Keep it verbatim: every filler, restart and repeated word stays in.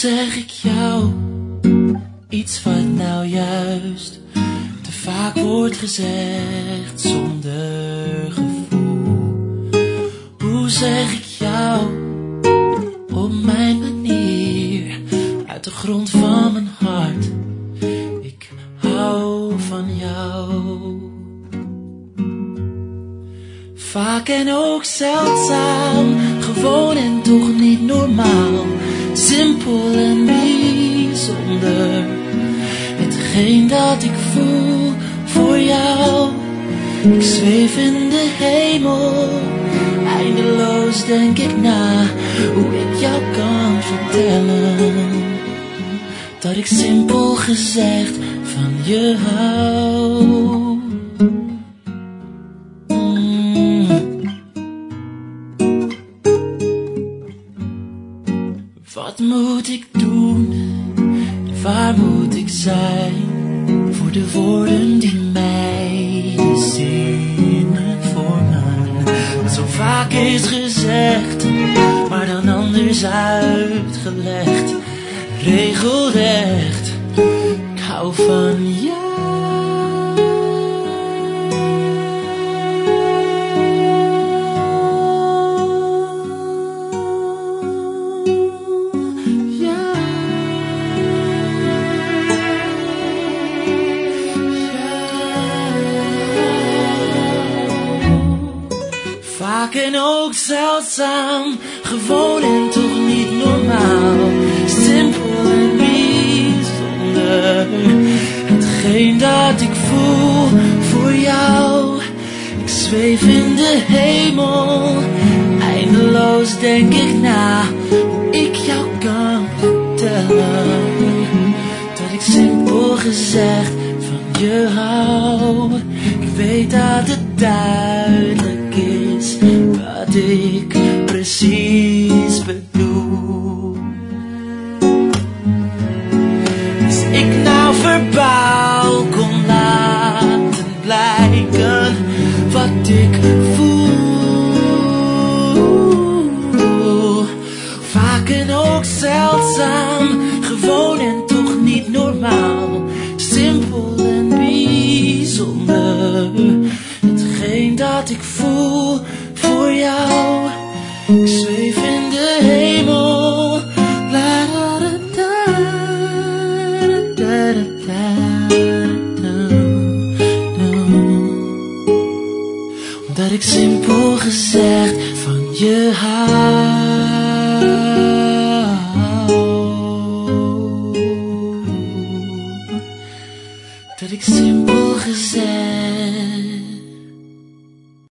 zeg ik jou iets wat nou juist te vaak wordt gezegd zonder gevoel? Hoe zeg ik jou op mijn manier, uit de grond van mijn hart, ik hou van jou. Vaak en ook zeldzaam, gewoon en toch niet normaal, simpel en bijzonder. Hetgeen dat ik voel voor jou, ik zweef in de hemel. Eindeloos denk ik na, hoe ik jou kan vertellen dat ik simpel gezegd van je hou. Wat moet ik doen? Waar moet ik zijn? Voor de woorden die mij de zinnen vormen. Wat zo vaak is gezegd, maar dan anders uitgelegd. Regelrecht, ik hou van jou. Vaak en ook zeldzaam, gewoon en toch niet normaal, simpel en bijzonder. Hetgeen dat ik voel voor jou, ik zweef in de hemel. Eindeloos denk ik na, hoe ik jou kan vertellen dat ik simpel gezegd van je hou. Ik weet dat het duidelijk is wat ik precies bedoel. Als ik nou verbaal kon laten blijken wat ik voel. Vaak en ook zeldzaam, gewoon en toch niet normaal, simpel en bijzonder. Hetgeen dat ik voel voor jou, ik zweef in de hemel. La da da da da da da da. Omdat ik simpel gezegd van je hou. Dat ik simpel gezegd